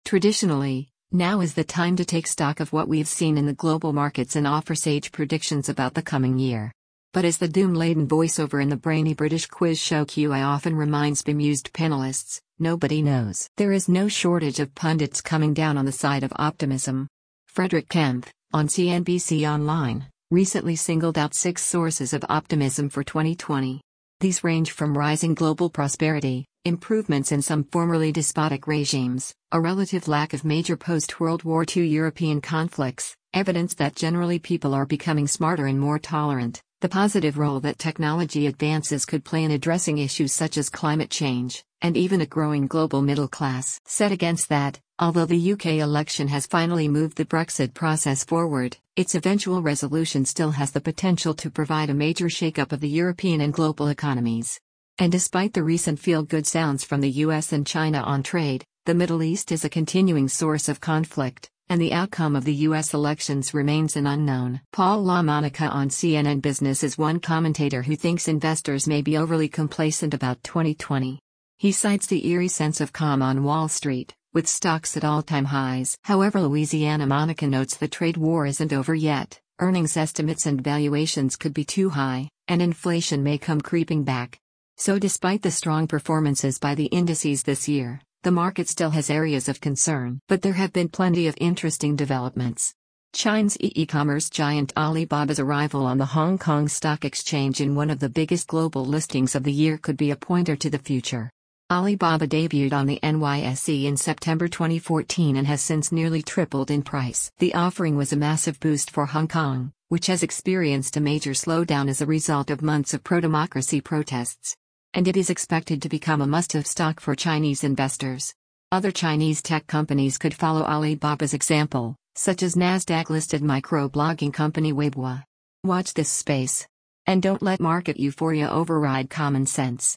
Traditionally, now is the time to take stock of what we've seen in the global markets and offer sage predictions about the coming year. But as the doom-laden voiceover in the brainy British quiz show QI often reminds bemused panelists, nobody knows. There is no shortage of pundits coming down on the side of optimism. Frederick Kempf, on CNBC Online, recently singled out 6 sources of optimism for 2020. These range from rising global prosperity, improvements in some formerly despotic regimes, a relative lack of major post-World War II European conflicts, evidence that generally people are becoming smarter and more tolerant, the positive role that technology advances could play in addressing issues such as climate change, and even a growing global middle class. Set against that, although the UK election has finally moved the Brexit process forward, its eventual resolution still has the potential to provide a major shake-up of the European and global economies. And despite the recent feel-good sounds from the US and China on trade, the Middle East is a continuing source of conflict, and the outcome of the US elections remains an unknown. Paul LaMonica on CNN Business is one commentator who thinks investors may be overly complacent about 2020. He cites the eerie sense of calm on Wall Street, with stocks at all-time highs. However, Louisiana Monica notes the trade war isn't over yet, earnings estimates and valuations could be too high, and inflation may come creeping back. So despite the strong performances by the indices this year, the market still has areas of concern. But there have been plenty of interesting developments. China's e-commerce giant Alibaba's arrival on the Hong Kong Stock Exchange in one of the biggest global listings of the year could be a pointer to the future. Alibaba debuted on the NYSE in September 2014 and has since nearly tripled in price. The offering was a massive boost for Hong Kong, which has experienced a major slowdown as a result of months of pro-democracy protests. And it is expected to become a must-have stock for Chinese investors. Other Chinese tech companies could follow Alibaba's example, such as Nasdaq-listed microblogging company Weibo. Watch this space. And don't let market euphoria override common sense.